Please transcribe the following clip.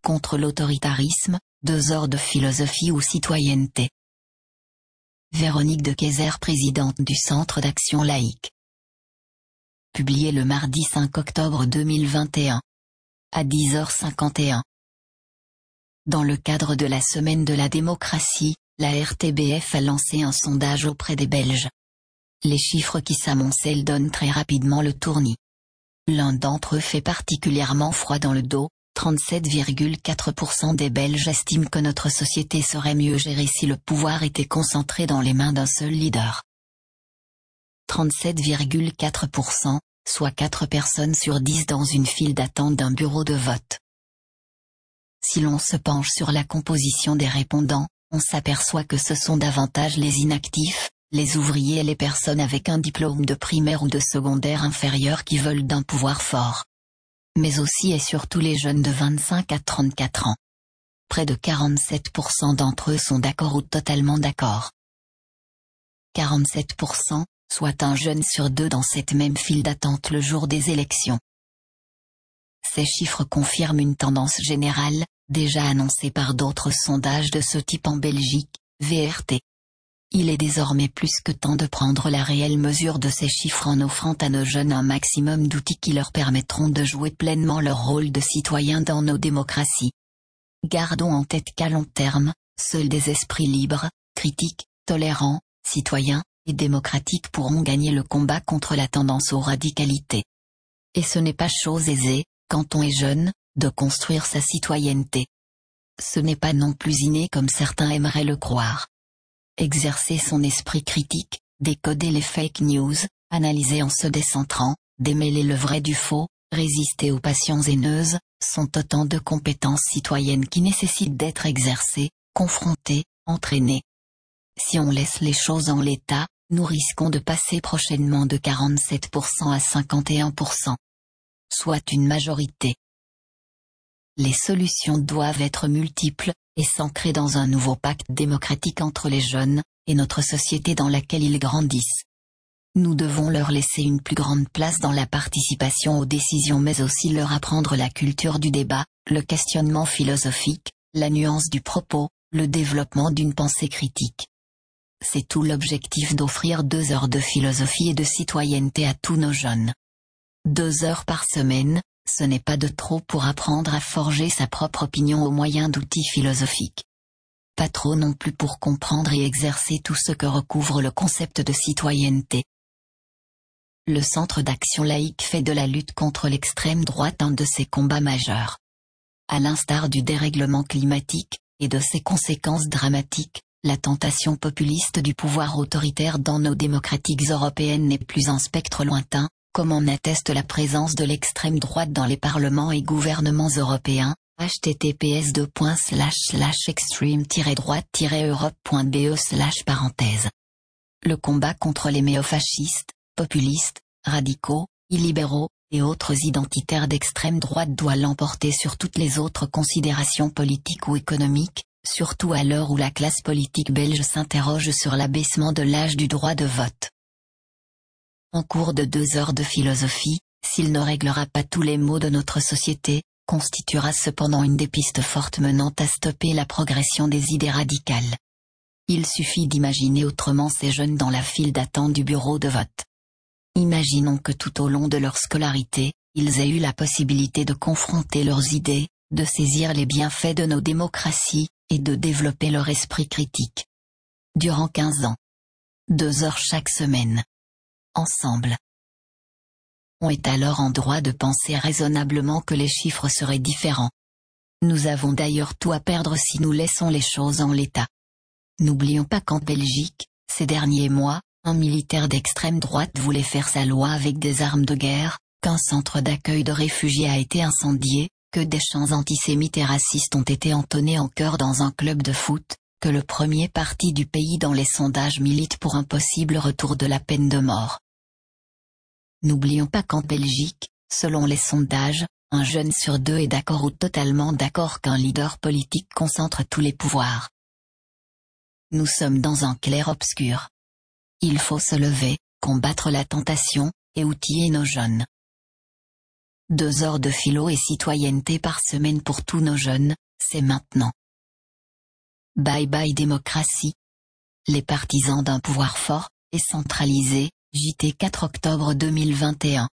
contre l'autoritarisme, 2 heures de philosophie ou citoyenneté. Véronique de Keyser, présidente du Centre d'action laïque. Publié le mardi 5 octobre 2021. À 10h51. Dans le cadre de la Semaine de la démocratie, la RTBF a lancé un sondage auprès des Belges. Les chiffres qui s'amoncellent donnent très rapidement le tournis. L'un d'entre eux fait particulièrement froid dans le dos. 37,4% des Belges estiment que notre société serait mieux gérée si le pouvoir était concentré dans les mains d'un seul leader. 37,4%, soit 4 personnes sur 10 dans une file d'attente d'un bureau de vote. Si l'on se penche sur la composition des répondants, on s'aperçoit que ce sont davantage les inactifs, les ouvriers et les personnes avec un diplôme de primaire ou de secondaire inférieur qui veulent d'un pouvoir fort. Mais aussi et surtout les jeunes de 25 à 34 ans. Près de 47% d'entre eux sont d'accord ou totalement d'accord. 47%, soit un jeune sur 2 dans cette même file d'attente le jour des élections. Ces chiffres confirment une tendance générale, déjà annoncée par d'autres sondages de ce type en Belgique, VRT. Il est désormais plus que temps de prendre la réelle mesure de ces chiffres en offrant à nos jeunes un maximum d'outils qui leur permettront de jouer pleinement leur rôle de citoyens dans nos démocraties. Gardons en tête qu'à long terme, seuls des esprits libres, critiques, tolérants, citoyens et démocratiques pourront gagner le combat contre la tendance aux radicalités. Et ce n'est pas chose aisée, quand on est jeune, de construire sa citoyenneté. Ce n'est pas non plus inné comme certains aimeraient le croire. Exercer son esprit critique, décoder les fake news, analyser en se décentrant, démêler le vrai du faux, résister aux passions haineuses, sont autant de compétences citoyennes qui nécessitent d'être exercées, confrontées, entraînées. Si on laisse les choses en l'état, nous risquons de passer prochainement de 47% à 51%. Soit une majorité. Les solutions doivent être multiples, et s'ancrer dans un nouveau pacte démocratique entre les jeunes, et notre société dans laquelle ils grandissent. Nous devons leur laisser une plus grande place dans la participation aux décisions mais aussi leur apprendre la culture du débat, le questionnement philosophique, la nuance du propos, le développement d'une pensée critique. C'est tout l'objectif d'offrir 2 heures de philosophie et de citoyenneté à tous nos jeunes. 2 heures par semaine, ce n'est pas de trop pour apprendre à forger sa propre opinion au moyen d'outils philosophiques. Pas trop non plus pour comprendre et exercer tout ce que recouvre le concept de citoyenneté. Le Centre d'action laïque fait de la lutte contre l'extrême droite un de ses combats majeurs. À l'instar du dérèglement climatique, et de ses conséquences dramatiques, la tentation populiste du pouvoir autoritaire dans nos démocratiques européennes n'est plus un spectre lointain, comme en atteste la présence de l'extrême droite dans les parlements et gouvernements européens, https://extreme-droite-europe.be/. Le combat contre les néofascistes, populistes, radicaux, illibéraux, et autres identitaires d'extrême droite doit l'emporter sur toutes les autres considérations politiques ou économiques, surtout à l'heure où la classe politique belge s'interroge sur l'abaissement de l'âge du droit de vote. En cours de 2 heures de philosophie, s'il ne réglera pas tous les maux de notre société, constituera cependant une des pistes fortes menant à stopper la progression des idées radicales. Il suffit d'imaginer autrement ces jeunes dans la file d'attente du bureau de vote. Imaginons que tout au long de leur scolarité, ils aient eu la possibilité de confronter leurs idées, de saisir les bienfaits de nos démocraties, et de développer leur esprit critique. Durant 15 ans. 2 heures chaque semaine. Ensemble. On est alors en droit de penser raisonnablement que les chiffres seraient différents. Nous avons d'ailleurs tout à perdre si nous laissons les choses en l'état. N'oublions pas qu'en Belgique, ces derniers mois, un militaire d'extrême droite voulait faire sa loi avec des armes de guerre, qu'un centre d'accueil de réfugiés a été incendié, que des chants antisémites et racistes ont été entonnés en chœur dans un club de foot, que le premier parti du pays dans les sondages milite pour un possible retour de la peine de mort. N'oublions pas qu'en Belgique, selon les sondages, un jeune sur 2 est d'accord ou totalement d'accord qu'un leader politique concentre tous les pouvoirs. Nous sommes dans un clair-obscur. Il faut se lever, combattre la tentation, et outiller nos jeunes. 2 heures de philo et citoyenneté par semaine pour tous nos jeunes, c'est maintenant. Bye bye démocratie. Les partisans d'un pouvoir fort et centralisé, JT 4 octobre 2021.